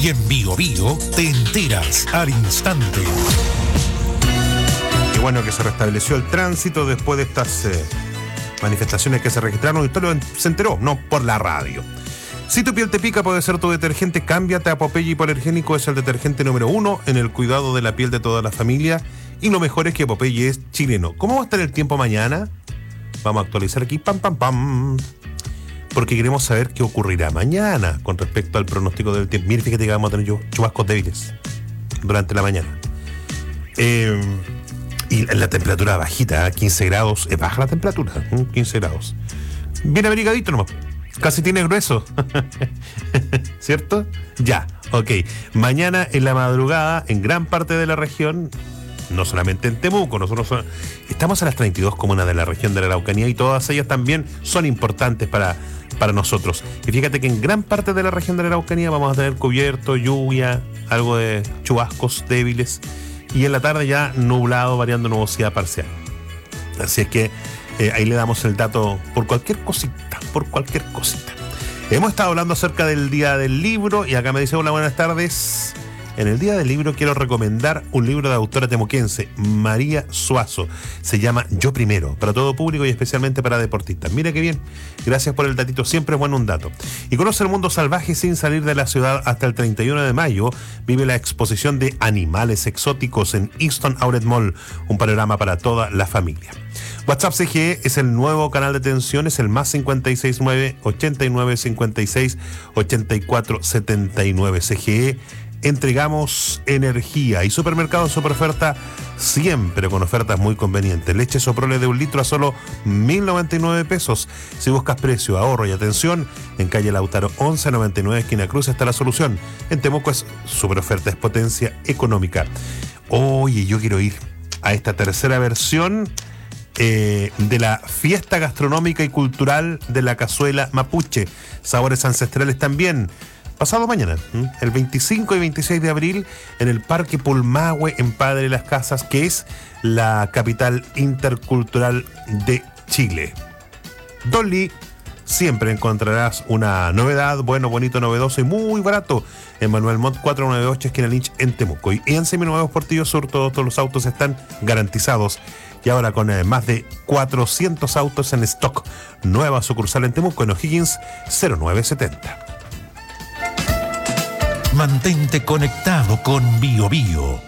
Y en Bio Bio te enteras al instante. Qué bueno que se restableció el tránsito después de estas manifestaciones que se registraron. Y usted se enteró, no por la radio. Si tu piel te pica, puede ser tu detergente. Cámbiate a Popeye Hipoalergénico. Es el detergente número 1 en el cuidado de la piel de toda la familia. Y lo mejor es que Popeye es chileno. ¿Cómo va a estar el tiempo mañana? Vamos a actualizar aquí, pam, pam, pam. Porque queremos saber qué ocurrirá mañana con respecto al pronóstico del tiempo. Mire, fíjate que vamos a tener chubascos débiles durante la mañana. Y la temperatura bajita, 15 grados. Es baja la temperatura, 15 grados. Bien abrigadito nomás. Casi tiene grueso. ¿Cierto? Ya, ok. Mañana en la madrugada, en gran parte de la región, no solamente en Temuco, nosotros estamos a las 32 comunas de la región de la Araucanía y todas ellas también son importantes para nosotros. Y fíjate que en gran parte de la región de la Araucanía vamos a tener cubierto, lluvia, algo de chubascos débiles y en la tarde ya nublado, variando nubosidad parcial. Así es que ahí le damos el dato por cualquier cosita. Hemos estado hablando acerca del Día del Libro y acá me dice: hola, buenas tardes. En el Día del Libro quiero recomendar un libro de autora temuquense, María Suazo. Se llama Yo Primero, para todo público y especialmente para deportistas. Mira qué bien, gracias por el datito, siempre es bueno un dato. Y conoce el mundo salvaje sin salir de la ciudad. Hasta el 31 de mayo vive la exposición de animales exóticos en Easton Outlet Mall, un panorama para toda la familia. WhatsApp CGE es el nuevo canal de atención, es el más 569-8956-8479. CGE, entregamos energía. Y Supermercado Superoferta, siempre con ofertas muy convenientes. Leche Soprole de 1 litro a solo 1.099 pesos. Si buscas precio, ahorro y atención, en calle Lautaro 1199, esquina Cruz, está la solución. En Temuco es Superoferta, es potencia económica. Oye, yo quiero ir a esta tercera versión de la fiesta gastronómica y cultural de la cazuela mapuche. Sabores ancestrales también. Pasado mañana, el 25 y 26 de abril, en el Parque Pulmahue, en Padre Las Casas, que es la capital intercultural de Chile. Dolly, siempre encontrarás una novedad, bueno, bonito, novedoso y muy barato. En Manuel Montt 498, esquina Lynch, en Temuco. Y en Seminuevos Portillo Sur, todos los autos están garantizados. Y ahora con más de 400 autos en stock. Nueva sucursal en Temuco, en O'Higgins 0970. Mantente conectado con Bio Bio.